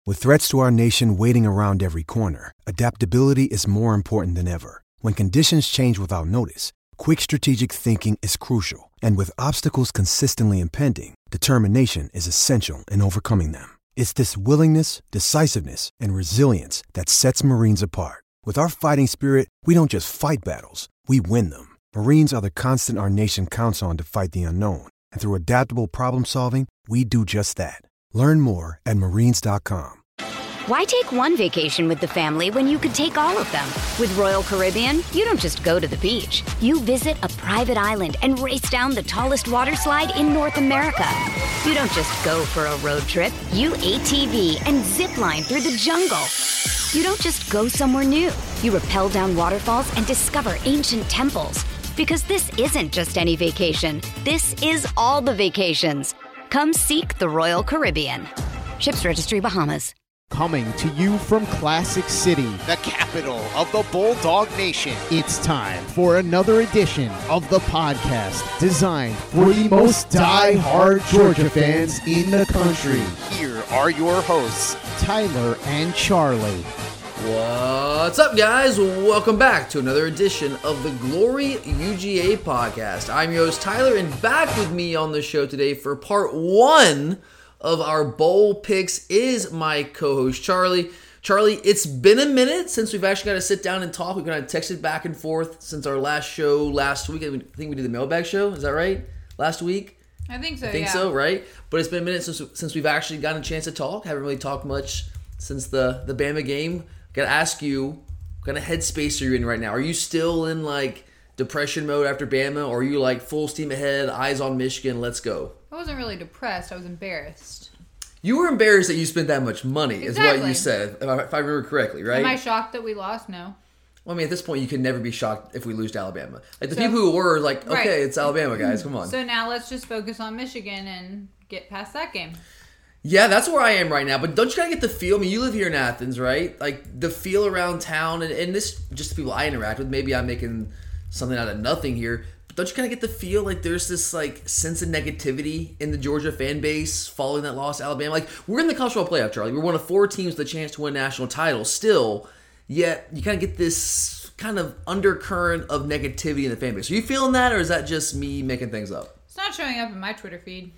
With threats to our nation waiting around every corner, adaptability is more important than ever. When conditions change without notice, quick strategic thinking is crucial. And with obstacles consistently impending, determination is essential in overcoming them. It's this willingness, decisiveness, and resilience that sets Marines apart. With our fighting spirit, we don't just fight battles, we win them. Marines are the constant our nation counts on to fight the unknown. And through adaptable problem solving, we do just that. Learn more at marines.com. Why take one vacation with the family when you could take all of them? With Royal Caribbean, you don't just go to the beach. You visit a private island and race down the tallest water slide in North America. You don't just go for a road trip. You ATV and zip line through the jungle. You don't just go somewhere new. You rappel down waterfalls and discover ancient temples. Because this isn't just any vacation. This is all the vacations. Come seek the Royal Caribbean. Ships Registry, Bahamas. Coming to you from Classic City, the capital of the Bulldog Nation. It's time for another edition of the podcast designed for the most die-hard Georgia fans in the country. Here are your hosts, Tyler and Charlie. What's up, guys? Welcome back to another edition of the Glory UGA podcast. I'm your host, Tyler, and back with me on the show today for part one of our bowl picks is my co-host, Charlie. Charlie, it's been a minute since we've actually got to sit down and talk. We've kind of texted back and forth since our last show last week. I think we did the mailbag show. Is that right? Last week? I think so, I think so, right? But it's been a minute since we've actually gotten a chance to talk. Haven't really talked much since the Bama game. Got to ask you, what kind of headspace are you in right now? Are you still in, like, depression mode after Bama, or are you, like, full steam ahead, eyes on Michigan, let's go? I wasn't really depressed. I was embarrassed. You were embarrassed that you spent that much money, Exactly. is what you said, if I remember correctly, right? Am I shocked that we lost? No. Well, I mean, at this point, you can never be shocked if we lose to Alabama. Like, the people who were like, okay, right. It's Alabama, guys, come on. So now let's just focus on Michigan and get past that game. Yeah, that's where I am right now. But don't you kind of get the feel? I mean, you live here in Athens, right? Like, the feel around town, and this, just the people I interact with, maybe I'm making something out of nothing here. Don't you kind of get the feel like there's this like sense of negativity in the Georgia fan base following that loss to Alabama? Like, we're in the college football playoff, Charlie. We're one of 4 teams with a chance to win a national title still, yet you kind of get this kind of undercurrent of negativity in the fan base. Are you feeling that, or is that just me making things up? It's not showing up in my Twitter feed.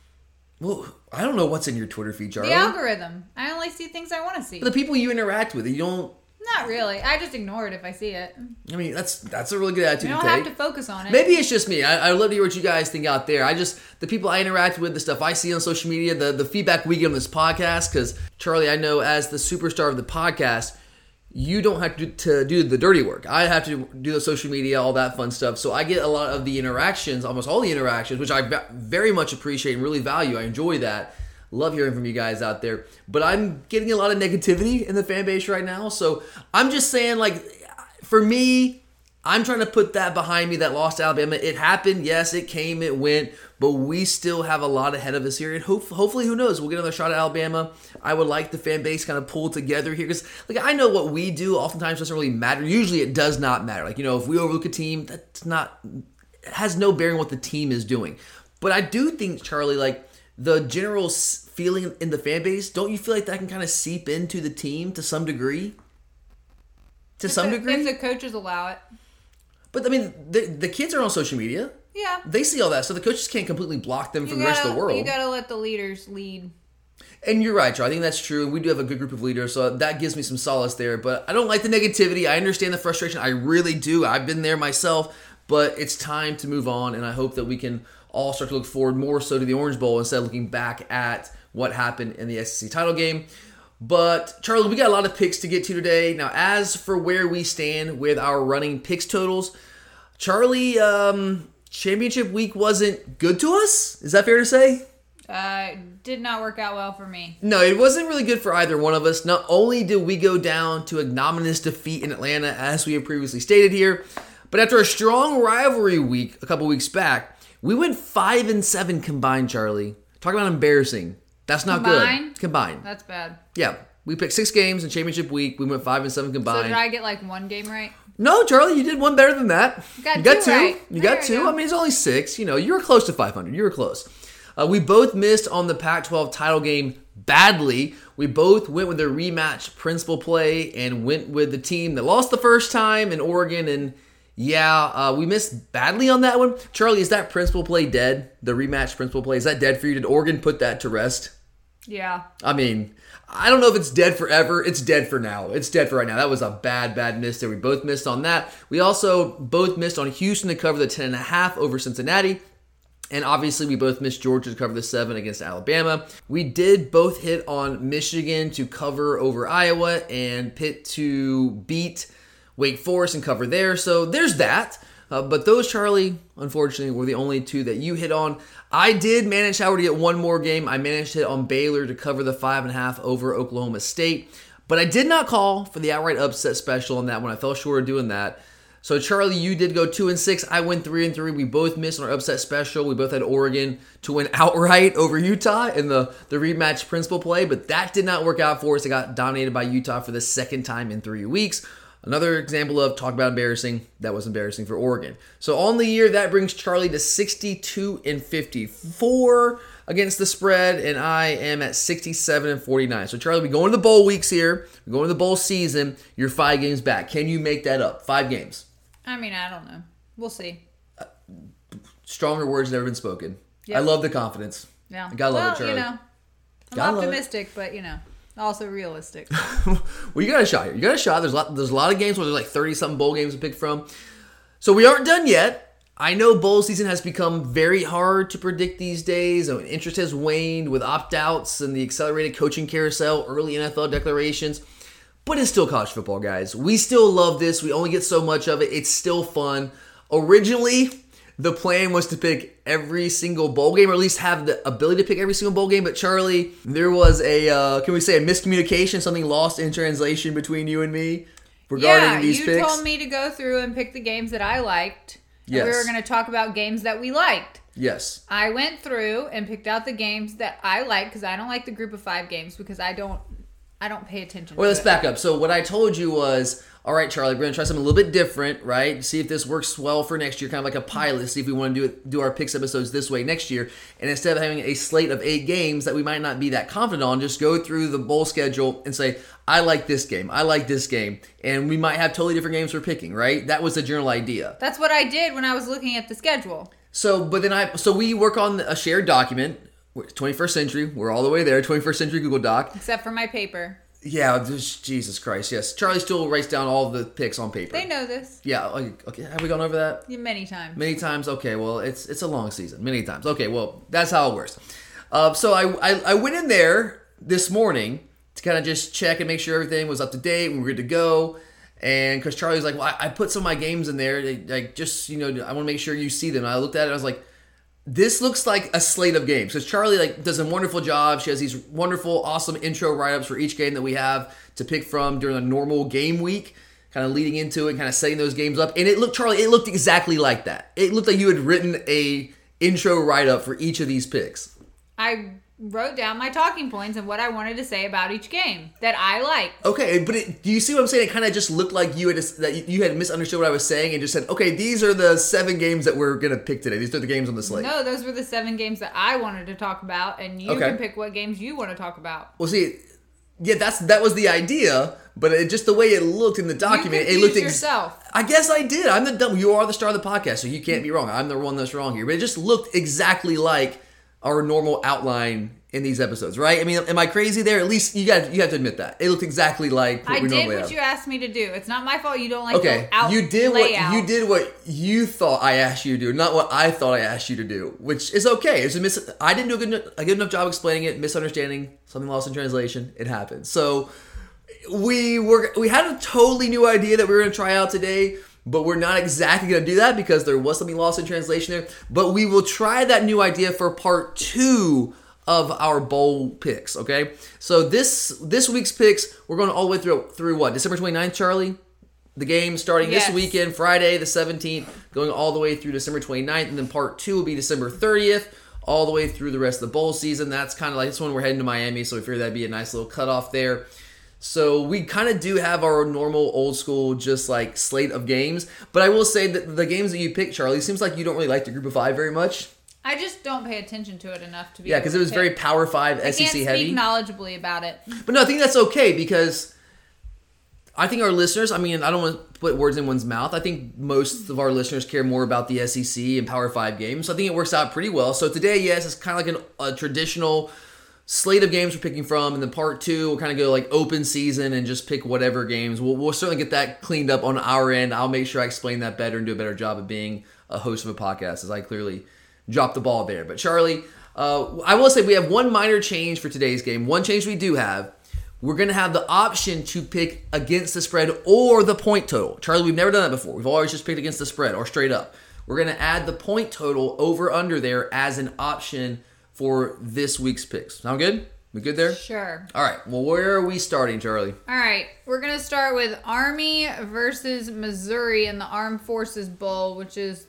Well, I don't know what's in your Twitter feed, Charlie. The algorithm. I only see things I want to see. But the people you interact with, you don't... Not really. I just ignore it if I see it. I mean, that's a really good attitude You to don't take. have to focus on it. Maybe it's just me. I'd love to hear what you guys think out there. The people I interact with, the stuff I see on social media, the feedback we get on this podcast, because, Charlie, I know as the superstar of the podcast, you don't have to do the dirty work. I have to do the social media, all that fun stuff. So I get a lot of the interactions, almost all the interactions, which I very much appreciate and really value. I enjoy that. Love hearing from you guys out there. But I'm getting a lot of negativity in the fan base right now. So I'm just saying, like, for me, I'm trying to put that behind me, that loss to Alabama. It happened. Yes, it came, it went. But we still have a lot ahead of us here. And hopefully, who knows, we'll get another shot at Alabama. I would like the fan base kind of pull together here. Because, like, I know what we do oftentimes doesn't really matter. Usually it does not matter. Like, you know, if we overlook a team, it has no bearing on what the team is doing. But I do think, Charlie, like, the general feeling in the fan base, don't you feel like that can kind of seep into the team to some degree? If the coaches allow it. But, I mean, the kids are on social media. Yeah. They see all that, so the coaches can't completely block them from the rest of the world. You gotta let the leaders lead. And you're right, Charlie. I think that's true. And we do have a good group of leaders, so that gives me some solace there. But I don't like the negativity. I understand the frustration. I really do. I've been there myself. But it's time to move on, and I hope that we can all start to look forward more so to the Orange Bowl instead of looking back at what happened in the SEC title game. But, Charlie, we got a lot of picks to get to today. Now, as for where we stand with our running picks totals, Charlie, championship week wasn't good to us? Is that fair to say? Did not work out well for me. No, it wasn't really good for either one of us. Not only did we go down to ignominious defeat in Atlanta, as we have previously stated here, but after a strong rivalry week a couple weeks back, we went 5-7 combined, Charlie. Talk about embarrassing. That's not good. Combined. That's bad. Yeah. We picked 6 games in championship week. We went 5-7 combined. So did I get like 1 game right? No, Charlie, you did one better than that. You got 2 right. You got 2. I mean, it's only 6. You know, you were close to 500. You were close. We both missed on the Pac-12 title game badly. We both went with the rematch principal play and went with the team that lost the first time in Oregon. And we missed badly on that one. Charlie, is that principal play dead? The rematch principal play, is that dead for you? Did Oregon put that to rest? Yeah. I mean, I don't know if it's dead forever. It's dead for now. It's dead for right now. That was a bad miss there. We both missed on that. We also both missed on Houston to cover the 10.5 over Cincinnati. And obviously, we both missed Georgia to cover the 7 against Alabama. We did both hit on Michigan to cover over Iowa and Pitt to beat Wake Forest and cover there. So there's that. But those, Charlie, unfortunately, were the only two that you hit on. I did manage, however, to get one more game. I managed to hit on Baylor to cover the 5.5 over Oklahoma State. But I did not call for the outright upset special on that one. I fell short of doing that. So, Charlie, you did go 2-6. I went 3-3. We both missed on our upset special. We both had Oregon to win outright over Utah in the rematch principal play. But that did not work out for us. It got dominated by Utah for the second time in 3 weeks. Another example of talk about embarrassing. That was embarrassing for Oregon. So on the year, that brings Charlie to 62-54 against the spread, and I am at 67-49. So Charlie, we go into the bowl weeks here. We go into the bowl season. You're 5 games back. Can you make that up? 5 games. I mean, I don't know. We'll see. Stronger words never been spoken. Yep. I love the confidence. Yeah. I gotta love it, Charlie. I'm Gotta love it. optimistic, but also realistic. Well, you got a shot here. You got a shot. There's a lot of games where there's like 30-something bowl games to pick from. So we aren't done yet. I know bowl season has become very hard to predict these days. Interest has waned with opt-outs and the accelerated coaching carousel, early NFL declarations. But it's still college football, guys. We still love this. We only get so much of it. It's still fun. Originally, the plan was to pick every single bowl game, or at least have the ability to pick every single bowl game. But Charlie, there was a miscommunication, something lost in translation between you and me regarding these picks. Yeah, you told me to go through and pick the games that I liked. Yes. And we were going to talk about games that we liked. Yes. I went through and picked out the games that I liked, because I don't like the group of 5 games, because I don't pay attention to Well, let's back up. So what I told you was, all right, Charlie, we're going to try something a little bit different, right? See if this works well for next year, kind of like a pilot. See if we want to do our picks episodes this way next year. And instead of having a slate of 8 games that we might not be that confident on, just go through the bowl schedule and say, I like this game. I like this game. And we might have totally different games we're picking, right? That was the general idea. That's what I did when I was looking at the schedule. So we work on a shared document. 21st century. We're all the way there. 21st century Google Doc. Except for my paper. Yeah, Jesus Christ, yes. Charlie still writes down all the picks on paper. They know this. Yeah, okay. Have we gone over that? Yeah, many times. Many times? Okay, well, it's a long season. Many times. Okay, well, that's how it works. So I went in there this morning to kind of just check and make sure everything was up to date and we were good to go. And because Charlie's like, well, I put some of my games in there. Like, just, I want to make sure you see them. And I looked at it and I was like, this looks like a slate of games. Because Charlie does a wonderful job. She has these wonderful, awesome intro write-ups for each game that we have to pick from during a normal game week, kind of leading into it, kind of setting those games up. And it looked exactly like that. It looked like you had written a intro write-up for each of these picks. I wrote down my talking points and what I wanted to say about each game that I liked. Okay, but do you see what I'm saying? It kind of just looked like you had misunderstood what I was saying and just said, okay, these are the 7 games that we're going to pick today. These are the games on the slate. No, those were the 7 games that I wanted to talk about, and you can pick what games you want to talk about. Well, see, yeah, that was the idea, but just the way it looked in the document, it looked yourself. I guess I did. You are the star of the podcast, so you can't be wrong. I'm the one that's wrong here. But it just looked exactly like our normal outline in these episodes, right? I mean, am I crazy there? At least you have to admit that. It looked exactly like what we normally have. I did what you asked me to do. It's not my fault you don't like the you did what you thought I asked you to do, not what I thought I asked you to do, which is okay. I didn't do a good enough job explaining it, misunderstanding, something lost in translation. It happens. So we had a totally new idea that we were going to try out today, but we're not exactly going to do that because there was something lost in translation there. But we will try that new idea for part 2 of our bowl picks, okay? So this week's picks, we're going all the way through what? December 29th, Charlie? The game starting this weekend, Friday the 17th, going all the way through December 29th, and then part 2 will be December 30th, all the way through the rest of the bowl season. That's kind of like this one. We're heading to Miami, so we figured that'd be a nice little cutoff there. So we kind of do have our normal old school just like slate of games. But I will say that the games that you picked, Charlie, seems like you don't really like the group of 5 very much. I just don't pay attention to it enough to be. Yeah, because it was very Power 5 SEC I can't heavy. speak knowledgeably about it. But no, I think that's okay because I think our listeners, I mean, I don't want to put words in one's mouth. I think most of our listeners care more about the SEC and Power 5 games. So I think it works out pretty well. So today, yes, it's kind of like a traditional slate of games we're picking from. And then part 2, we'll kind of go like open season and just pick whatever games. We'll certainly get that cleaned up on our end. I'll make sure I explain that better and do a better job of being a host of a podcast, as I clearly dropped the ball there. But Charlie, I will say we have one minor change for today's game. One change we do have. We're going to have the option to pick against the spread or the point total. Charlie, we've never done that before. We've always just picked against the spread or straight up. We're going to add the point total over under there as an option for this week's picks. Sound good? We good there? Sure. All right. Well, where are we starting, Charlie? All right. We're going to start with Army versus Missouri in the Armed Forces Bowl, which is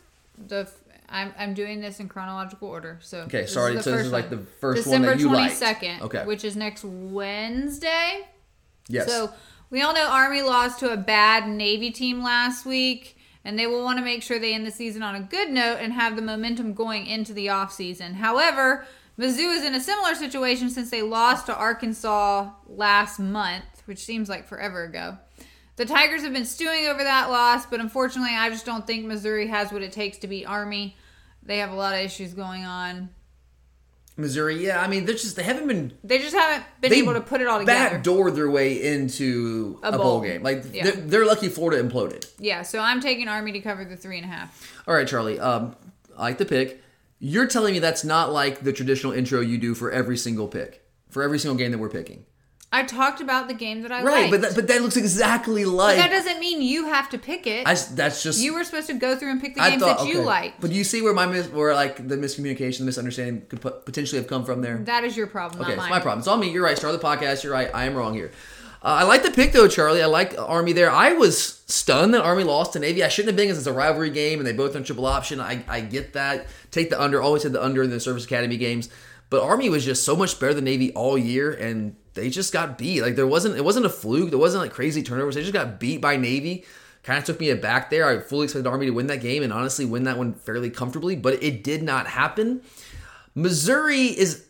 I'm doing this in chronological order. So okay, sorry. So this is like the first December one that you liked. December 22nd, okay, which is next Wednesday. Yes. So we all know Army lost to a bad Navy team last week, and they will want to make sure they end the season on a good note and have the momentum going into the offseason. However, Mizzou is in a similar situation since they lost to Arkansas last month, which seems like forever ago. The Tigers have been stewing over that loss, but unfortunately, I just don't think Missouri has what it takes to beat Army. They have a lot of issues going on. Missouri, yeah, I mean, they just haven't been able to put it all together. Backdoored their way into a bowl game. Like they're lucky Florida imploded. Yeah, so I'm taking Army to cover the 3.5. All right, Charlie. I like the pick. You're telling me that's not like the traditional intro you do for every single pick, for every single game that we're picking. I talked about the game that I liked. Right, but that looks exactly like... But that doesn't mean you have to pick it. That's just... You were supposed to go through and pick the games that you liked. But do you see where like the miscommunication, the misunderstanding could potentially have come from there? That is your problem, not mine. It's my problem. It's all me. You're right. Start the podcast. You're right. I am wrong here. I like the pick, though, Charlie. I like Army there. I was stunned that Army lost to Navy. I shouldn't have been because it's a rivalry game and they both run triple option. I get that. Take the under. Always had the under in the Service Academy games. But Army was just so much better than Navy all year, and they just got beat. Like it wasn't a fluke. There wasn't like crazy turnovers. They just got beat by Navy. Kind of took me aback there. I fully expected Army to win that game and honestly win that one fairly comfortably, but it did not happen. Missouri is,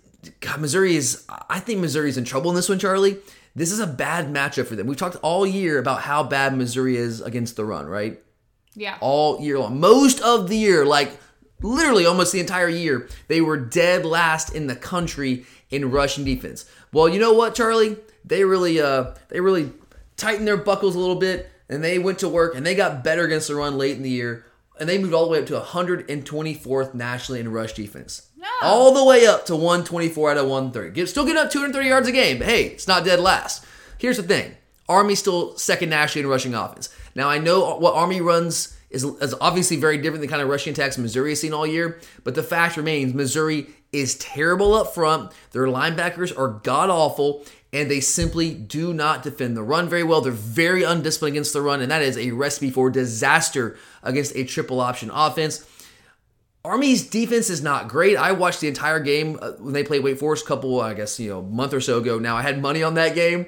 I think Missouri's in trouble in this one, Charlie. This is a bad matchup for them. We've talked all year about how bad Missouri is against the run, right? Yeah. All year long. Most of the year, like literally almost the entire year, they were dead last in the country in rushing defense. Well, you know what, Charlie? They really tightened their buckles a little bit, and they went to work, and they got better against the run late in the year, and they moved all the way up to 124th nationally in rush defense. No. All the way up to 124 out of 130. Still getting up 230 yards a game, but hey, it's not dead last. Here's the thing. Army's still second nationally in rushing offense. Now, I know what Army runs is obviously very different than the kind of rushing attacks Missouri has seen all year, but the fact remains Missouri is terrible up front. Their linebackers are god-awful, and they simply do not defend the run very well. They're very undisciplined against the run, and that is a recipe for disaster against a triple option offense. Army's defense is not great. I watched the entire game when they played Wake Forest month or so ago. Now, I had money on that game.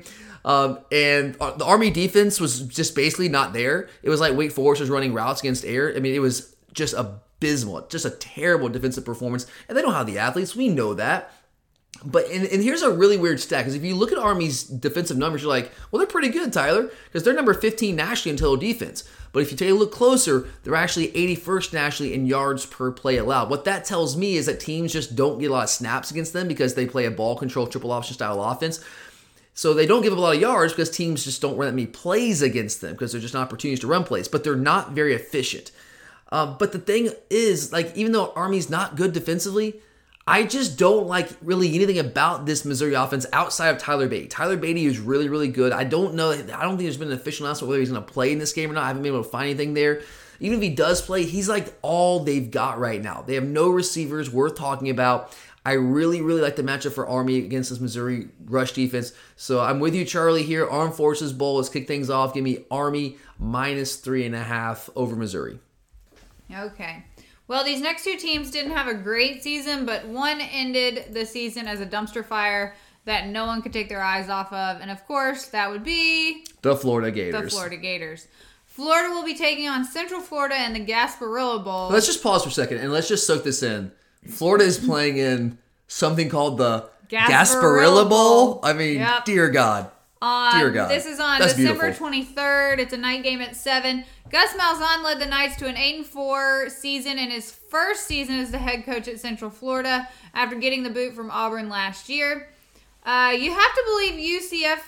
And the Army defense was just basically not there. It was like Wake Forest was running routes against air. I mean, it was just abysmal, just a terrible defensive performance. And they don't have the athletes. We know that. But and here's a really weird stat, because if you look at Army's defensive numbers, you're like, well, they're pretty good, Tyler, because they're number 15 nationally in total defense. But if you take a look closer, they're actually 81st nationally in yards per play allowed. What that tells me is that teams just don't get a lot of snaps against them because they play a ball control triple option style offense. So they don't give up a lot of yards because teams just don't run that many plays against them because they're just not opportunities to run plays. But they're not very efficient. But the thing is, like, even though Army's not good defensively, I just don't like really anything about this Missouri offense outside of Tyler Beatty. Tyler Beatty is really, really good. I don't think there's been an official announcement whether he's going to play in this game or not. I haven't been able to find anything there. Even if he does play, he's like all they've got right now. They have no receivers worth talking about. I really, really like the matchup for Army against this Missouri rush defense. So I'm with you, Charlie, here. Armed Forces Bowl. Let's kick things off. Give me Army minus 3.5 over Missouri. Okay. Well, these next two teams didn't have a great season, but one ended the season as a dumpster fire that no one could take their eyes off of. And, of course, that would be... the Florida Gators. The Florida Gators. Florida will be taking on Central Florida in the Gasparilla Bowl. Let's just pause for a second, and let's just soak this in. Florida is playing in something called the Gasparilla Bowl. I mean, Yep. dear God. Dear God. This is on That's December beautiful. 23rd. It's a night game at 7. Gus Malzahn led the Knights to an 8-4 season in his first season as the head coach at Central Florida after getting the boot from Auburn last year. You have to believe UCF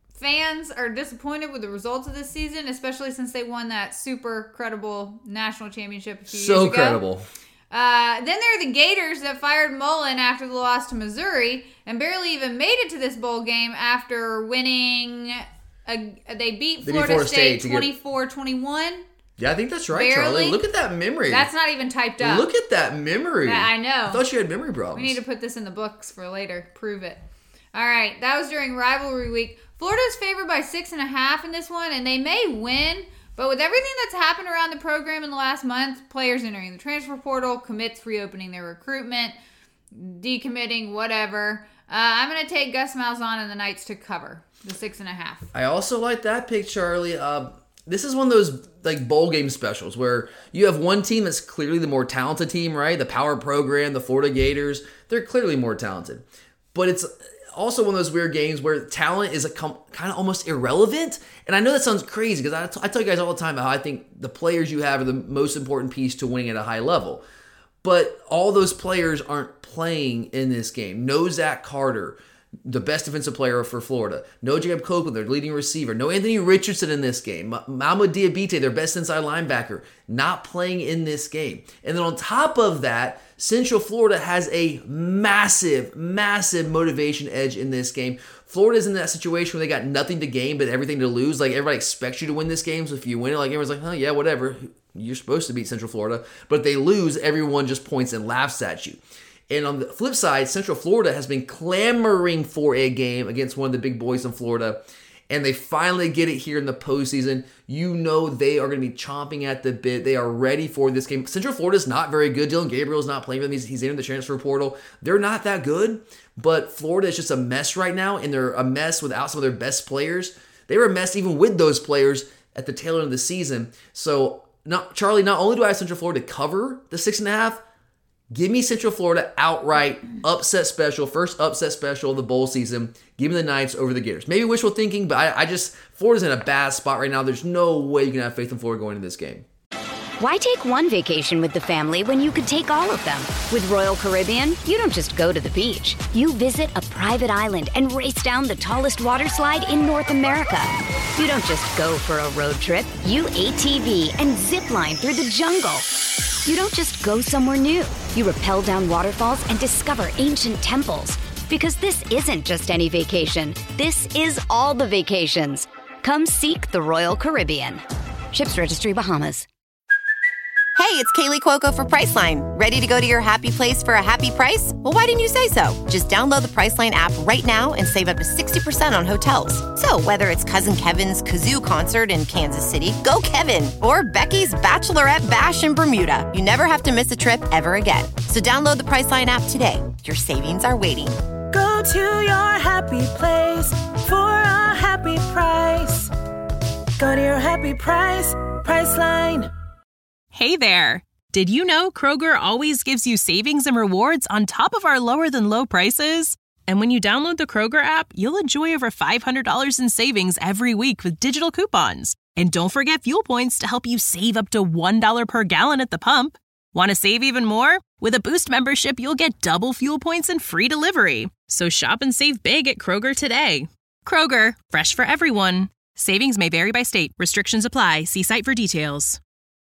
fans are disappointed with the results of this season, especially since they won that super credible national championship a few years ago. So credible. Then there are the Gators that fired Mullen after the loss to Missouri and barely even made it to this bowl game after winning. They beat Florida State 24-21. Yeah, I think that's right, Barely. Charlie. Look at that memory. That's not even typed up. Look at that memory. I know. I thought you had memory problems. We need to put this in the books for later. Prove it. All right, that was during rivalry week. Florida's favored by 6.5 in this one, and they may win. But with everything that's happened around the program in the last month, players entering the transfer portal, commits reopening their recruitment, decommitting, whatever, I'm going to take Gus Malzahn and the Knights to cover the 6.5. I also like that pick, Charlie. This is one of those like bowl game specials where you have one team that's clearly the more talented team, right? The power program, the Florida Gators, they're clearly more talented. But it's also one of those weird games where talent is kind of almost irrelevant. And I know that sounds crazy because I tell you guys all the time how I think the players you have are the most important piece to winning at a high level. But all those players aren't playing in this game. No Zach Carter, the best defensive player for Florida. No Jacob Copeland, their leading receiver. No Anthony Richardson in this game. Mahmoud Diabite, their best inside linebacker, not playing in this game. And then on top of that, Central Florida has a massive, massive motivation edge in this game. Florida's in that situation where they got nothing to gain but everything to lose. Like, everybody expects you to win this game, so if you win it, like, everyone's like, oh, yeah, whatever. You're supposed to beat Central Florida. But if they lose, everyone just points and laughs at you. And on the flip side, Central Florida has been clamoring for a game against one of the big boys in Florida, and they finally get it here in the postseason. You know they are going to be chomping at the bit. They are ready for this game. Central Florida is not very good. Dylan Gabriel is not playing for them. He's in the transfer portal. They're not that good, but Florida is just a mess right now, and they're a mess without some of their best players. They were a mess even with those players at the tail end of the season. So, Charlie, not only do I have Central Florida cover the 6.5, give me Central Florida outright upset special, first upset special of the bowl season. Give me the Knights over the Gators. Maybe wishful thinking, but Florida's in a bad spot right now. There's no way you can have faith in Florida going into this game. Why take one vacation with the family when you could take all of them? With Royal Caribbean, you don't just go to the beach. You visit a private island and race down the tallest water slide in North America. You don't just go for a road trip. You ATV and zip line through the jungle. You don't just go somewhere new. You rappel down waterfalls and discover ancient temples. Because this isn't just any vacation. This is all the vacations. Come seek the Royal Caribbean. Ships Registry, Bahamas. Hey, it's Kaylee Cuoco for Priceline. Ready to go to your happy place for a happy price? Well, why didn't you say so? Just download the Priceline app right now and save up to 60% on hotels. So whether it's Cousin Kevin's Kazoo Concert in Kansas City, go Kevin, or Becky's Bachelorette Bash in Bermuda, you never have to miss a trip ever again. So download the Priceline app today. Your savings are waiting. Go to your happy place for a happy price. Go to your happy price, Priceline. Hey there! Did you know Kroger always gives you savings and rewards on top of our lower-than-low prices? And when you download the Kroger app, you'll enjoy over $500 in savings every week with digital coupons. And don't forget fuel points to help you save up to $1 per gallon at the pump. Want to save even more? With a Boost membership, you'll get double fuel points and free delivery. So shop and save big at Kroger today. Kroger, fresh for everyone. Savings may vary by state. Restrictions apply. See site for details.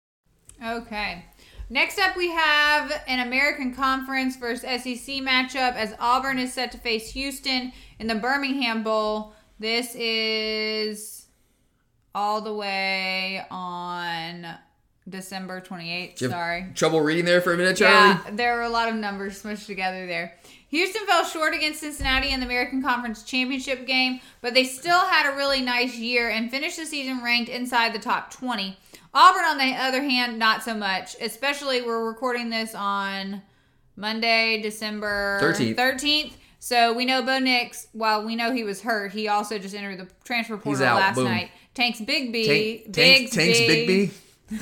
Okay. Next up, we have an American Conference versus SEC matchup as Auburn is set to face Houston in the Birmingham Bowl. This is all the way on December 28th. Sorry. Trouble reading there for a minute, Charlie? Yeah, there were a lot of numbers smushed together there. Houston fell short against Cincinnati in the American Conference Championship game, but they still had a really nice year and finished the season ranked inside the top 20. Auburn, on the other hand, not so much. Especially, we're recording this on Monday, December 13th. So we know Bo Nix, while we know he was hurt, he also just entered the transfer portal last night. Tanks Bigby. Tanks Bigby.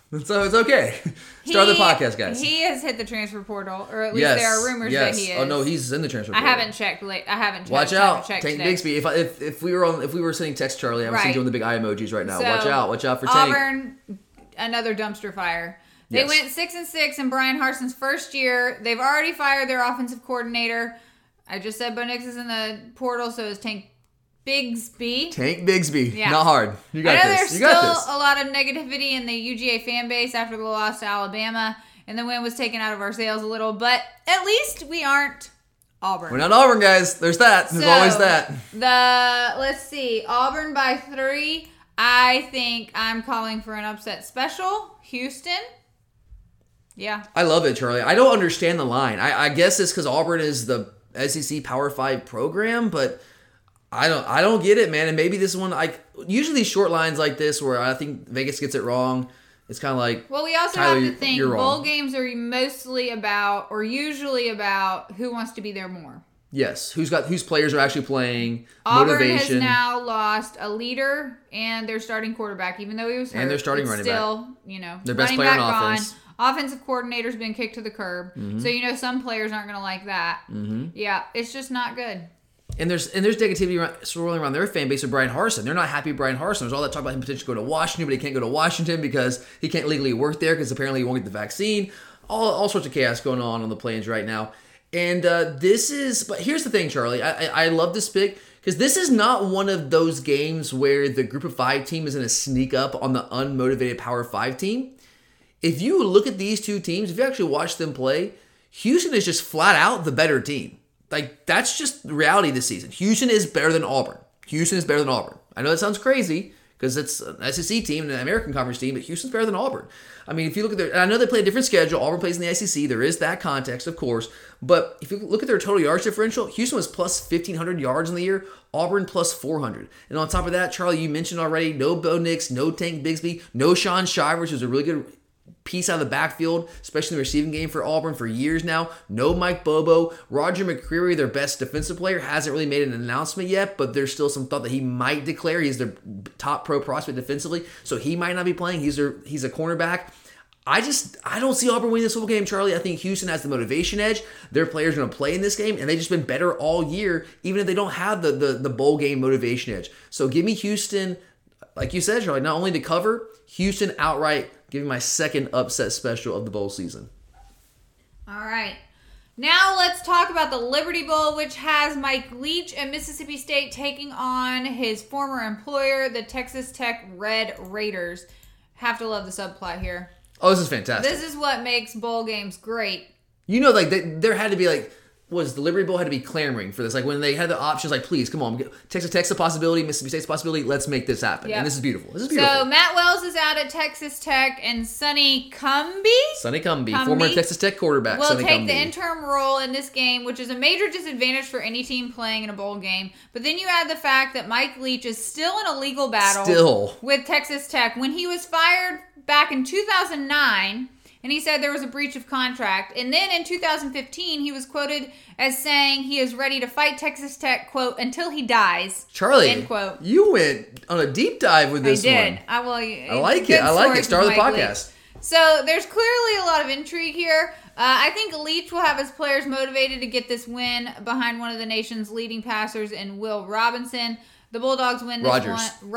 So it's okay. Start the podcast, guys. He has hit the transfer portal, or at least there are rumors that he is. Oh no, he's in the transfer portal. I haven't checked. Watch out, Tank Bigsby. If we were sending text Charlie, I would send you the big eye emojis right now. So, watch out for Tank. Auburn, another dumpster fire. They went 6-6 in Brian Harsin's first year. They've already fired their offensive coordinator. I just said Bo Nix is in the portal, so is Tank Bigsby. Tank Bigsby. Yeah. Not hard. You got this. There's still a lot of negativity in the UGA fan base after the loss to Alabama, and the win was taken out of our sails a little, but at least we aren't Auburn. We're not Auburn, guys. There's that. There's always that. Let's see. Auburn by 3. I think I'm calling for an upset special. Houston. Yeah. I love it, Charlie. I don't understand the line. I guess it's because Auburn is the SEC Power 5 program, but I don't get it, man. And maybe this one, usually short lines like this where I think Vegas gets it wrong. It's kind of like, well, we also Tyler, have to think bowl games are mostly about, or usually about, who wants to be there more. Yes, whose players are actually playing. Auburn motivation. has now lost a leader and their starting quarterback, even though he was hurt. And their starting running back. Their best player on offense. Offensive coordinator's been kicked to the curb, so some players aren't going to like that. Mm-hmm. Yeah, it's just not good. And there's negativity swirling around their fan base with Brian Harsin. They're not happy with Brian Harsin. There's all that talk about him potentially going to Washington, but he can't go to Washington because he can't legally work there because apparently he won't get the vaccine. All sorts of chaos going on the Plains right now. And but here's the thing, Charlie. I love this pick because this is not one of those games where the Group of 5 team is going to sneak up on the unmotivated Power 5 team. If you look at these two teams, if you actually watch them play, Houston is just flat out the better team. That's just the reality this season. Houston is better than Auburn. I know that sounds crazy because it's an SEC team and an American Conference team, but Houston's better than Auburn. I mean, if you look at I know they play a different schedule. Auburn plays in the SEC. There is that context, of course. But if you look at their total yards differential, Houston was plus 1,500 yards in the year. Auburn plus 400. And on top of that, Charlie, you mentioned already, no Bo Nix, no Tank Bigsby, no Sean Shivers, who's a really good piece out of the backfield, especially in the receiving game for Auburn for years now. No Mike Bobo. Roger McCreary, their best defensive player, hasn't really made an announcement yet, but there's still some thought that he might declare. He's their top pro prospect defensively, so he might not be playing. He's a cornerback. I don't see Auburn winning this whole game, Charlie. I think Houston has the motivation edge. Their players are going to play in this game, and they've just been better all year, even if they don't have the bowl game motivation edge. So give me Houston, like you said, Charlie, not only to cover, Houston outright. Give me my second upset special of the bowl season. All right. Now let's talk about the Liberty Bowl, which has Mike Leach and Mississippi State taking on his former employer, the Texas Tech Red Raiders. Have to love the subplot here. Oh, this is fantastic. This is what makes bowl games great. There had to be the Liberty Bowl had to be clamoring for this. When they had the options, please, come on. Texas Tech's a possibility, Mississippi State's a possibility. Let's make this happen. Yep. And this is beautiful. So Matt Wells is out at Texas Tech, and Sonny Cumbie, former Texas Tech quarterback, will take the interim role in this game, which is a major disadvantage for any team playing in a bowl game. But then you add the fact that Mike Leach is still in a legal battle with Texas Tech. When he was fired back in 2009... and he said there was a breach of contract. And then in 2015, he was quoted as saying he is ready to fight Texas Tech, quote, until he dies. Charlie, end quote. You went on a deep dive with this one. I did. I like it. Start the podcast. So there's clearly a lot of intrigue here. I think Leach will have his players motivated to get this win behind one of the nation's leading passers in Will Robinson. The Bulldogs win this one.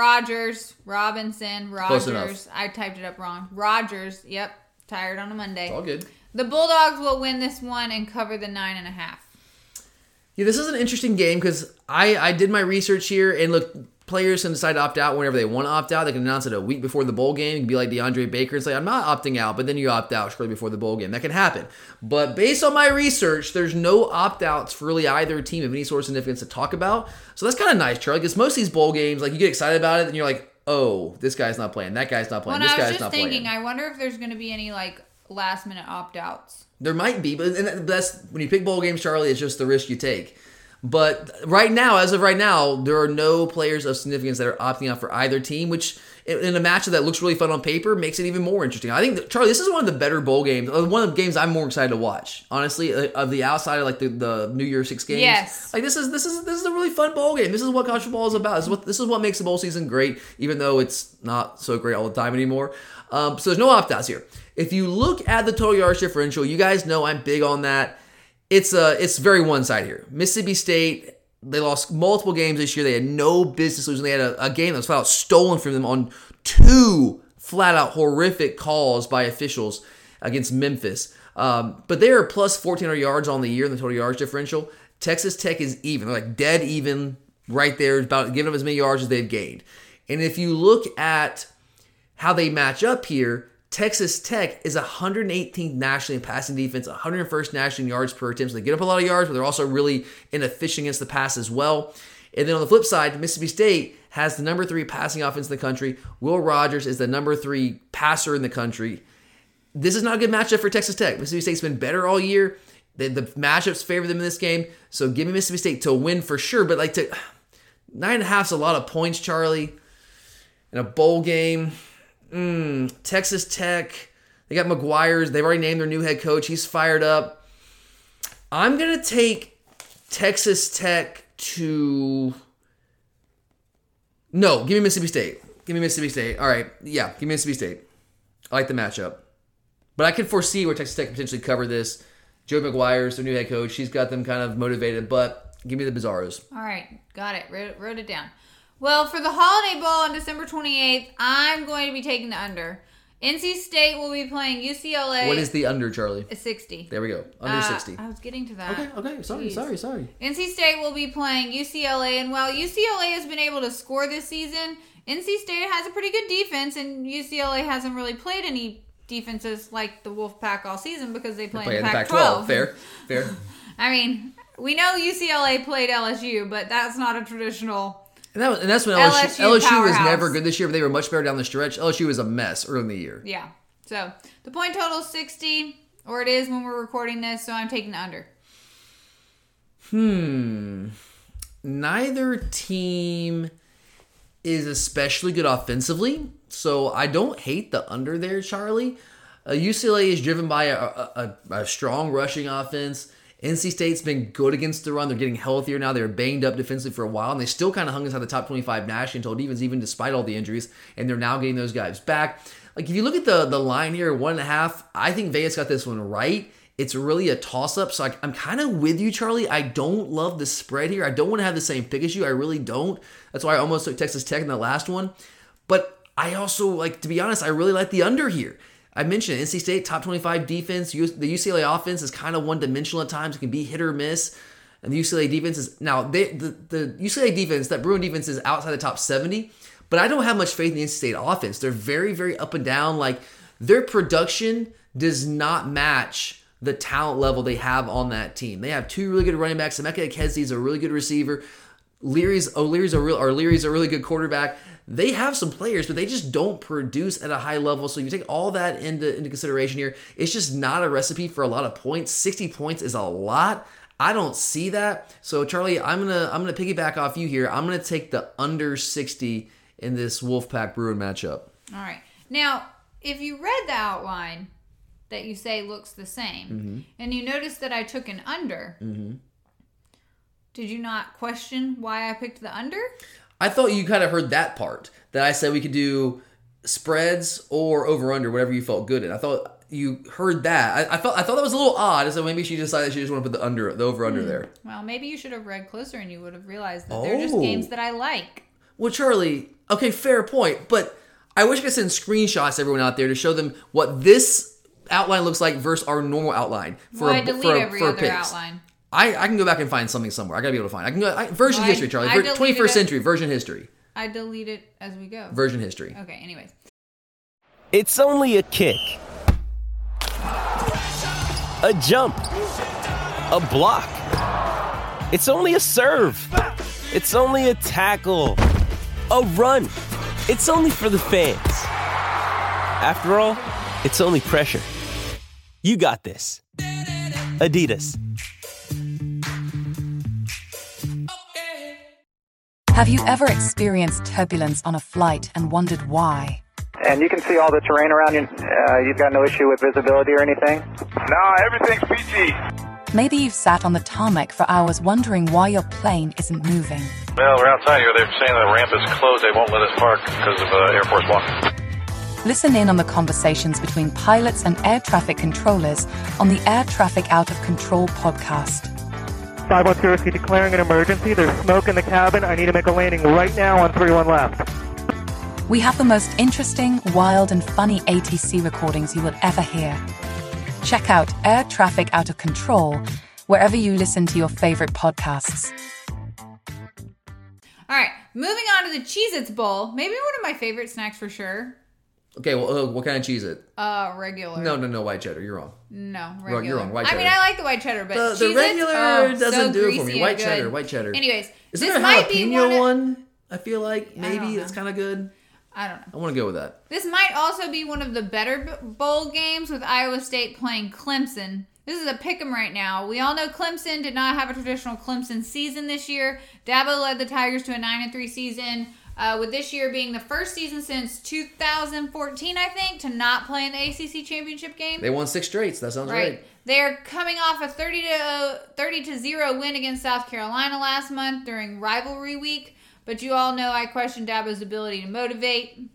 Robinson. Close enough. I typed it up wrong. Rogers. Yep. Tired on a Monday. It's all good. The Bulldogs will win this one and cover the 9.5. Yeah, this is an interesting game because I did my research here, and look, players can decide to opt out whenever they want to opt out. They can announce it a week before the bowl game. It can be like DeAndre Baker and say, I'm not opting out, but then you opt out shortly before the bowl game. That can happen. But based on my research, there's no opt-outs for really either team of any sort of significance to talk about. So that's kind of nice, Charlie, because most of these bowl games, you get excited about it, and you're like, oh, this guy's not playing. That guy's not playing. This guy's not playing. I was just thinking, I wonder if there's going to be any last minute opt outs. There might be, but that's when you pick bowl games, Charlie. It's just the risk you take. But as of right now, there are no players of significance that are opting out for either team, which in a matchup that looks really fun on paper makes it even more interesting. I think, Charlie, this is one of the better bowl games, one of the games I'm more excited to watch, honestly, of the outside of like the New Year's Six games. Yes. Like this is a really fun bowl game. This is what college football is about. This is what makes the bowl season great, even though it's not so great all the time anymore. So there's no opt-outs here. If you look at the total yards differential, you guys know I'm big on that. It's very one-sided here. Mississippi State, they lost multiple games this year. They had no business losing. They had a game that was flat out stolen from them on 2 flat-out horrific calls by officials against Memphis. But they are plus 1,400 yards on the year in the total yards differential. Texas Tech is even. They're like dead even right there, about giving them as many yards as they've gained. And if you look at how they match up here, Texas Tech is 118th nationally in passing defense, 101st nationally in yards per attempt. So they get up a lot of yards, but they're also really inefficient against the pass as well. And then on the flip side, Mississippi State has the number 3 passing offense in the country. Will Rogers is the number 3 passer in the country. This is not a good matchup for Texas Tech. Mississippi State's been better all year. The matchups favor them in this game. So give me Mississippi State to win for sure. But 9.5 is a lot of points, Charlie, in a bowl game. Texas Tech, they got McGuire's. They've already named their new head coach. He's fired up. I'm going to take Texas Tech to... No, give me Mississippi State. Give me Mississippi State. All right, yeah, give me Mississippi State. I like the matchup. But I can foresee where Texas Tech could potentially cover this. Joe McGuire's their new head coach. He's got them kind of motivated, but give me the Bizarros. All right, got it. Wrote it down. Well, for the Holiday Bowl on December 28th, I'm going to be taking the under. NC State will be playing UCLA. What is the under, Charlie? 60. There we go. Under 60. I was getting to that. Okay. Sorry. NC State will be playing UCLA, and while UCLA has been able to score this season, NC State has a pretty good defense, and UCLA hasn't really played any defenses like the Wolfpack all season because they play in the Pac-12. Fair. I mean, we know UCLA played LSU, but that's not a traditional... And that's when LSU was never good this year, but they were much better down the stretch. LSU was a mess early in the year. Yeah. So the point total is 60, or it is when we're recording this, so I'm taking the under. Neither team is especially good offensively, so I don't hate the under there, Charlie. UCLA is driven by a strong rushing offense. NC State's been good against the run. They're getting healthier now. They were banged up defensively for a while, and they still kind of hung inside the top 25 nationally until defense, even despite all the injuries, and they're now getting those guys back. Like, if you look at the line here, 1.5, I think Vegas got this one right. It's really a toss-up, so I'm kind of with you, Charlie. I don't love the spread here. I don't want to have the same pick as you. I really don't. That's why I almost took Texas Tech in the last one. But I also, to be honest, I really like the under here. I mentioned NC State, top 25 defense. The UCLA offense is kind of one-dimensional at times. It can be hit or miss. And the UCLA defense is... Now, the UCLA defense, that Bruin defense is outside the top 70. But I don't have much faith in the NC State offense. They're very, very up and down. Like, their production does not match the talent level they have on that team. They have 2 really good running backs. Emeka Ekezi is a really good receiver. Leary's a really good quarterback. They have some players, but they just don't produce at a high level. So you take all that into consideration here. It's just not a recipe for a lot of points. 60 points is a lot. I don't see that. So Charlie, I'm gonna piggyback off you here. I'm gonna take the under 60 in this Wolfpack Bruin matchup. All right. Now, if you read the outline that you say looks the same, and you notice that I took an under, did you not question why I picked the under? I thought you kind of heard that part, that I said we could do spreads or over-under, whatever you felt good in. I thought you heard that. I thought that was a little odd, so maybe she decided she just wanted to put the over-under there. Well, maybe you should have read closer and you would have realized that they're just games that I like. Well, Charlie, okay, fair point, but I wish I could send screenshots to everyone out there to show them what this outline looks like versus our normal outline. I delete every other outline. I can go back and find something somewhere. I gotta be able to find. I can go version history, Charlie. 21st century version history. I delete it as we go. Version history. Okay. Anyways, it's only a kick, a jump, a block. It's only a serve. It's only a tackle, a run. It's only for the fans. After all, it's only pressure. You got this. Adidas. Have you ever experienced turbulence on a flight and wondered why? And you can see all the terrain around you. You've got no issue with visibility or anything? No, everything's peachy. Maybe you've sat on the tarmac for hours wondering why your plane isn't moving. Well, we're outside here. They're saying the ramp is closed. They won't let us park because of Air Force One. Listen in on the conversations between pilots and air traffic controllers on the Air Traffic Out of Control podcast. 510, declaring an emergency. There's smoke in the cabin. I need to make a landing right now on 31 left. We have the most interesting, wild, and funny ATC recordings you will ever hear. Check out Air Traffic Out of Control wherever you listen to your favorite podcasts. All right, moving on to the Cheez-Its Bowl. Maybe one of my favorite snacks for sure. Okay, well, what kind of Cheez-It? Regular. No, white cheddar. You're wrong. No, regular. You're wrong, white cheddar. I mean, I like the white cheddar, but the regular doesn't so do it for me. White good. cheddar. Anyways, Isn't this there a might be one? I feel like maybe it's kind of good. I don't know. I want to go with that. This might also be one of the better bowl games with Iowa State playing Clemson. This is a pick'em right now. We all know Clemson did not have a traditional Clemson season this year. Dabo led the Tigers to a 9-3 season, with this year being the first season since 2014, I think, to not play in the ACC championship game. They won 6 straight, so that sounds right. They're coming off a 30-0 win against South Carolina last month during rivalry week. But you all know I question Dabo's ability to motivate.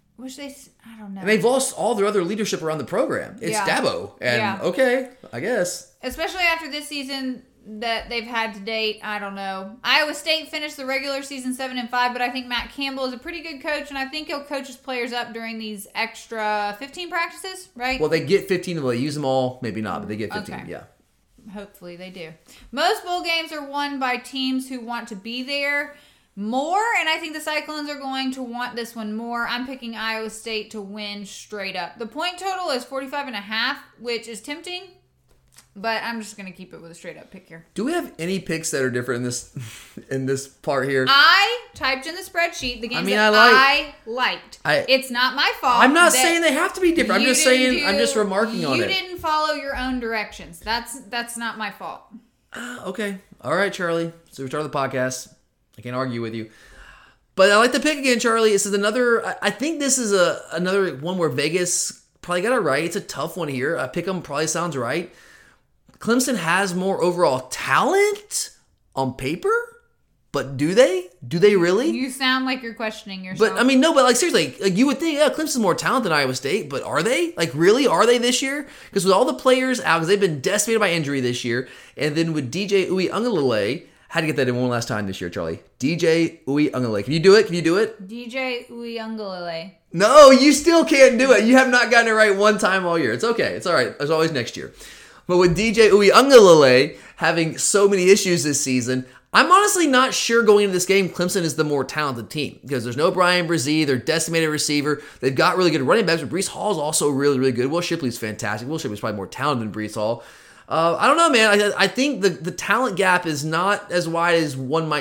I don't know. And they've lost all their other leadership around the program. It's Dabo. And okay, I guess. Especially after this season that they've had to date, I don't know. Iowa State finished the regular season 7-5, but I think Matt Campbell is a pretty good coach, and I think he'll coach his players up during these extra 15 practices, right? Well, they get 15. Will they use them all? Maybe not, but they get 15, yeah. Hopefully they do. Most bowl games are won by teams who want to be there more, and I think the Cyclones are going to want this one more. I'm picking Iowa State to win straight up. The point total is 45.5, which is tempting, but I'm just going to keep it with a straight up pick here. Do we have any picks that are different in this part here? I typed in the spreadsheet the games I liked. It's not my fault. I'm not saying they have to be different. I'm just saying, I'm just remarking on it. You didn't follow your own directions. That's not my fault. Okay. All right, Charlie. So we started the podcast. I can't argue with you. But I like the pick again, Charlie. This is another, I think this is another one where Vegas probably got it right. It's a tough one here. Pick 'em probably sounds right. Clemson has more overall talent on paper, but do they? Do they really? You sound like you're questioning yourself. But I mean, no, but like seriously, like you would think, yeah, Clemson's more talented than Iowa State, but are they? Like really, are they this year? Because with all the players out, because they've been decimated by injury this year, and then with DJ Uiagalelei, had to get that in one last time this year, Charlie. DJ Uiagalelei. Can you do it? Can you do it? DJ Uiagalelei. No, you still can't do it. You have not gotten it right one time all year. It's okay. It's all right. There's always next year. But with DJ Uiagalelei having so many issues this season, I'm honestly not sure going into this game Clemson is the more talented team because there's no Brian Brzee, their decimated receiver. They've got really good running backs, but Breece Hall is also really, really good. Will Shipley's fantastic. Will Shipley's probably more talented than Breece Hall. I don't know, man. I think the talent gap is not as wide as one might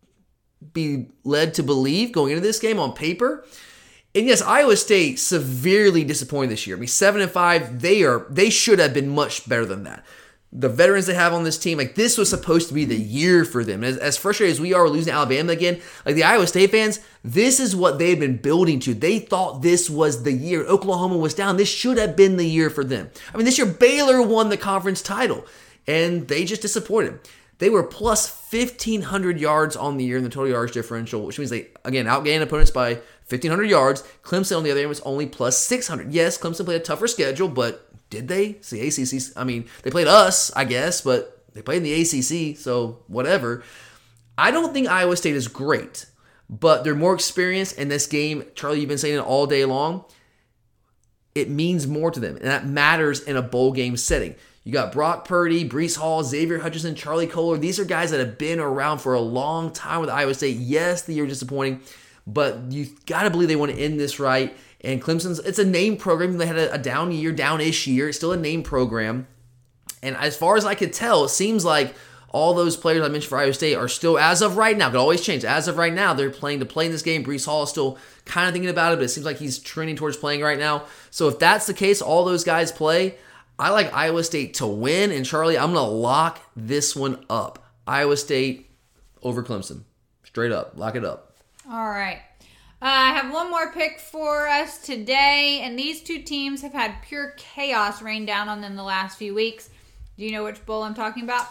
be led to believe going into this game on paper. And yes, Iowa State severely disappointed this year. I mean, 7-5, they should have been much better than that. The veterans they have on this team, like this was supposed to be the year for them. As frustrated as we are losing Alabama again, like the Iowa State fans, this is what they've been building to. They thought this was the year. Oklahoma was down. This should have been the year for them. I mean, this year Baylor won the conference title, and they just disappointed. They were plus 1,500 yards on the year in the total yards differential, which means they, again, outgained opponents by 1,500 yards. Clemson, on the other hand, was only plus 600. Yes, Clemson played a tougher schedule, but did they? It's the ACC. I mean, they played us, I guess, but they played in the ACC, so whatever. I don't think Iowa State is great, but they're more experienced in this game. Charlie, you've been saying it all day long. It means more to them, and that matters in a bowl game setting. You got Brock Purdy, Breece Hall, Xavier Hutchinson, Charlie Kolar. These are guys that have been around for a long time with Iowa State. Yes, the year was disappointing, but you got to believe they want to end this right. And Clemson's, it's a name program. They had a down year, down-ish year. It's still a name program. And as far as I could tell, it seems like all those players I mentioned for Iowa State are still, as of right now, could always change. As of right now, they're planning to play in this game. Breece Hall is still kind of thinking about it, but it seems like he's trending towards playing right now. So if that's the case, all those guys play. I like Iowa State to win. And Charlie, I'm going to lock this one up. Iowa State over Clemson. Straight up. Lock it up. All right. I have one more pick for us today, and these two teams have had pure chaos rain down on them the last few weeks. Do you know which bowl I'm talking about?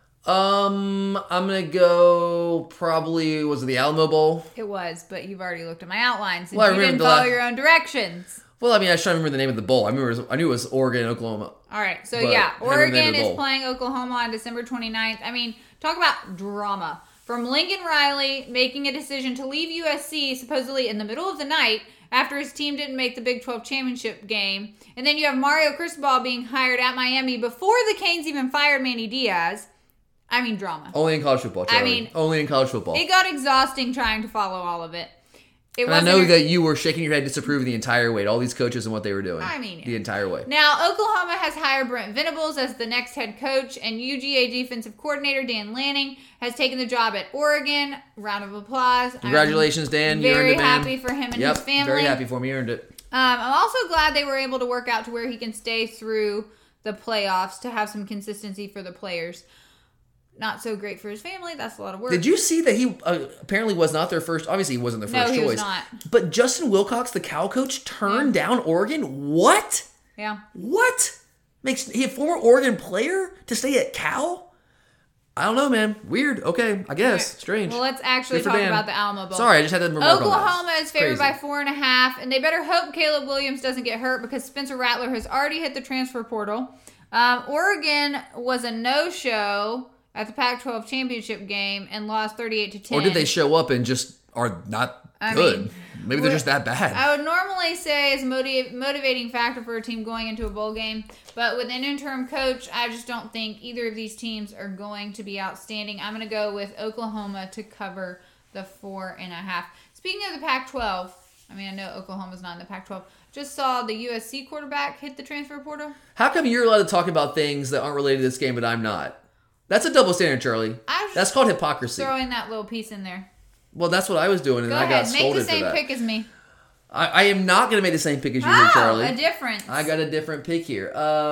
I'm gonna go probably, was it the Alamo Bowl? It was, but you've already looked at my outlines and Well, you didn't follow your own directions. Well, I mean, I was trying to remember the name of the bowl. I knew it was Oregon and Oklahoma. All right, so But yeah, I remember the name Oregon of the is bowl. playing Oklahoma on December 29th. I mean, talk about drama. From Lincoln Riley making a decision to leave USC supposedly in the middle of the night after his team didn't make the Big 12 championship game. And then you have Mario Cristobal being hired at Miami before the Canes even fired Manny Diaz. I mean, drama. Only in college football, Charlie. I mean, only in college football. It got exhausting trying to follow all of it. And I know that you were shaking your head disapproving the entire way, all these coaches and what they were doing. I mean, the entire way. Now, Oklahoma has hired Brent Venables as the next head coach, and UGA defensive coordinator Dan Lanning has taken the job at Oregon. Round of applause. Congratulations, Dan. You earned Very it, man. happy for him and his family. Very happy for him. He earned it. I'm also glad they were able to work out to where he can stay through the playoffs to have some consistency for the players. Not so great for his family. That's a lot of work. Did you see that he apparently was not their first? Obviously, he wasn't their first choice. No, he was not. But Justin Wilcox, the Cal coach, turned down Oregon. What? Yeah. What? Makes he a former Oregon player to stay at Cal? I don't know, man. Weird. Okay, I guess. Strange. Well, let's actually Good for talk Dan. about the Alamo Bowl. Sorry, I just had to remark Oklahoma on that. is favored Crazy. by 4.5, and they better hope Caleb Williams doesn't get hurt because Spencer Rattler has already hit the transfer portal. Oregon was a no-show at the Pac-12 championship game and lost 38-10. Or did they show up and just are not good? Maybe they're just that bad. I would normally say is a motivating factor for a team going into a bowl game, but with an interim coach, I just don't think either of these teams are going to be outstanding. I'm going to go with Oklahoma to cover the 4.5. Speaking of the Pac-12, I mean, I know Oklahoma's not in the Pac-12. Just saw the USC quarterback hit the transfer portal. How come you're allowed to talk about things that aren't related to this game, but I'm not? That's a double standard, Charlie. That's called hypocrisy. Throwing that little piece in there. Well, that's what I was doing, and Go I got ahead, make scolded the same for that. pick as me. I am not going to make the same pick as you here, Charlie. A difference. I got a different pick here.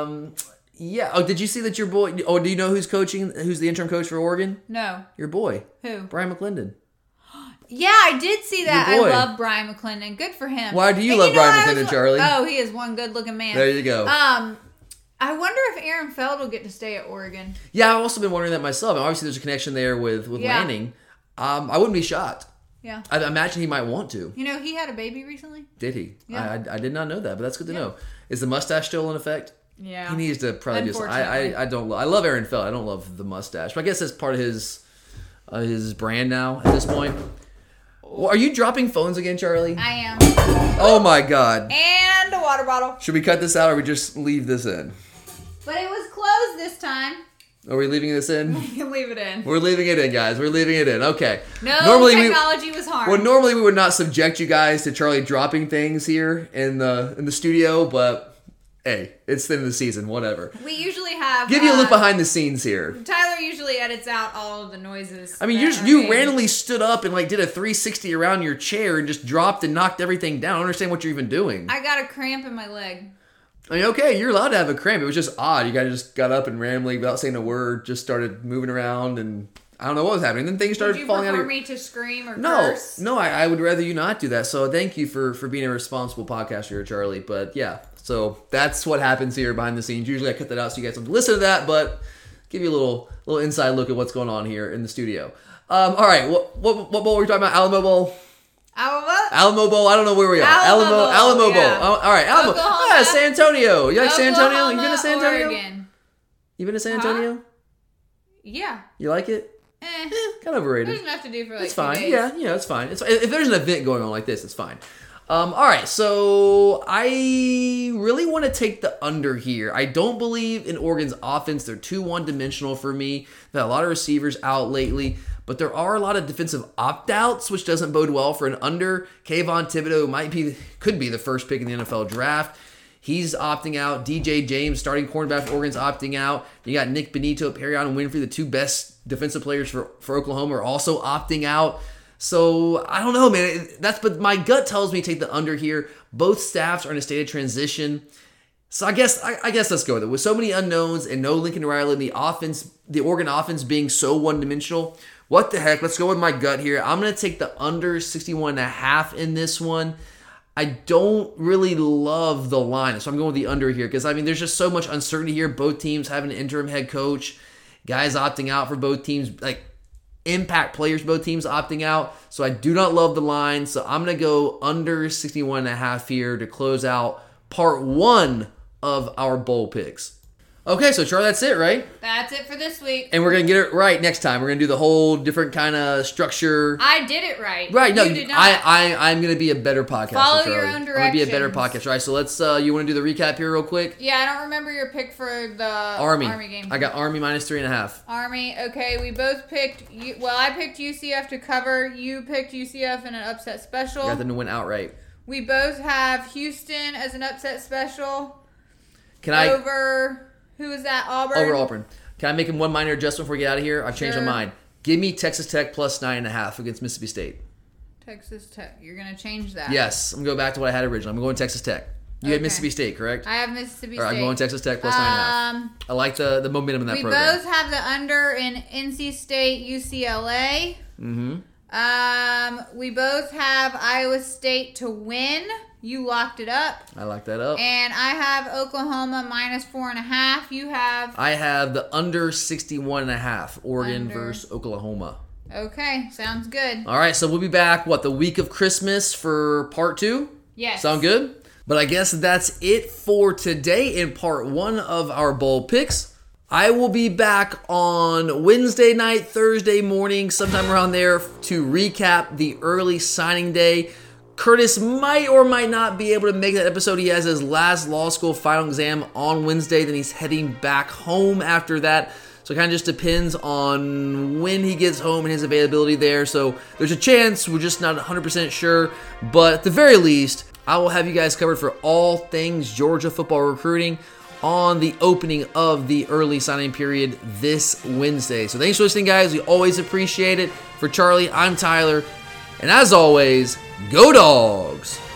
Yeah. Oh, did you see that your boy? Oh, do you know who's coaching? Who's the interim coach for Oregon? No. Your boy. Who? Brian McClendon. Yeah, I did see that. I Your boy. love Brian McClendon. Good for him. Why do you And love Brian I McClendon, Charlie? Oh, he is one good-looking man. There you go. I wonder if Aaron Feld will get to stay at Oregon. Yeah, I've also been wondering that myself. And obviously, there's a connection there with Yeah. Lanning. I wouldn't be shocked. Yeah. I imagine he might want to. You know, he had a baby recently. Did he? Yeah. I did not know that, but that's good to know. Is the mustache still in effect? Yeah. He needs to probably just. Unfortunately. I don't. I love Aaron Feld. I don't love the mustache, but I guess that's part of his brand now at this point. Well, are you dropping phones again, Charlie? I am. Oh my God! And a water bottle. Should we cut this out or we just leave this in? But it was closed this time. Are we leaving this in? You can leave it in. We're leaving it in, guys. We're leaving it in. Okay. No technology was harmed. Well, normally we would not subject you guys to Charlie dropping things here in the studio, but hey, it's the end of the season. Whatever. We usually have... Give you a look behind the scenes here. Tyler usually edits out all of the noises. I mean, you randomly stood up and like did a 360 around your chair and just dropped and knocked everything down. I don't understand what you're even doing. I got a cramp in my leg. I mean, okay, you're allowed to have a cramp. It was just odd. You guys just got up and randomly, without saying a word, just started moving around, and I don't know what was happening. Then things started falling out of Would you prefer me to scream or No, curse? no, I would rather you not do that. So thank you for being a responsible podcaster here, Charlie. But yeah, so that's what happens here behind the scenes. Usually I cut that out so you guys don't listen to that, but give you a little inside look at what's going on here in the studio. All right, what bowl were we talking about? Alamo Bowl? Alamo Bowl. I don't know where we are. Alamo Bowl. Yeah. Oh, all right, Alamo. Oklahoma. San Antonio. You like San Antonio? You been to San Antonio? Oregon. You been to San Antonio? Yeah. You like it? Kind of overrated. There's enough to do for like It's fine. 2 days. Yeah, it's fine. If there's an event going on like this, it's fine. All right, so I really want to take the under here. I don't believe in Oregon's offense. They're too one-dimensional for me. They've had a lot of receivers out lately, but there are a lot of defensive opt-outs, which doesn't bode well for an under. Kayvon Thibodeau could be the first pick in the NFL draft. He's opting out. DJ James, starting cornerback for Oregon's opting out. You got Nick Benito, Perrion, and Winfrey, the two best defensive players for Oklahoma, are also opting out. So, I don't know, man. But my gut tells me to take the under here. Both staffs are in a state of transition. So, I guess let's go with it. With so many unknowns and no Lincoln Riley, the Oregon offense being so one-dimensional, What the heck? Let's go with my gut here. I'm going to take the under 61.5 in this one. I don't really love the line, so I'm going with the under here because, I mean, there's just so much uncertainty here. Both teams have an interim head coach. Guys opting out for both teams, like impact players, both teams opting out. So I do not love the line, so I'm going to go under 61.5 here to close out part 1 of our bowl picks. Okay, so Charlie, that's it, right? That's it for this week. And we're going to get it right next time. We're going to do the whole different kind of structure. I did it right. Right, no, you did not. I'm going to be a better podcaster, Follow Charlie. your own I'm going to be a better directions. podcaster. All right, so let's, you want to do the recap here real quick? Yeah, I don't remember your pick for the Army game. I got Army minus 3.5. Army, okay, we both picked, I picked UCF to cover. You picked UCF in an upset special. I got them to win outright. We both have Houston as an upset special. Can Who is that? Auburn? Over Auburn. Can I make one minor adjustment before we get out of here? I've changed my mind. Give me Texas Tech plus 9.5 against Mississippi State. Texas Tech. You're going to change that. Yes. I'm going to go back to what I had originally. I'm going Texas Tech. You had Mississippi State, correct? I have Mississippi All right, State. I'm going Texas Tech plus 9.5. I like the momentum in that program. We both have the under in NC State, UCLA. We both have Iowa State to win. You locked it up. I locked that up. And I have Oklahoma minus 4.5. You have? I have the under 61.5. Oregon versus Oklahoma. Okay, sounds good. All right, so we'll be back, the week of Christmas for part 2? Yes. Sound good? But I guess that's it for today in part 1 of our bowl picks. I will be back on Wednesday night, Thursday morning, sometime around there to recap the early signing day. Curtis might or might not be able to make that episode. He has his last law school final exam on Wednesday. Then he's heading back home after that. So it kind of just depends on when he gets home and his availability there. So there's a chance. We're just not 100% sure. But at the very least, I will have you guys covered for all things Georgia football recruiting on the opening of the early signing period this Wednesday. So thanks for listening, guys. We always appreciate it. For Charlie, I'm Tyler. And as always, go Dogs!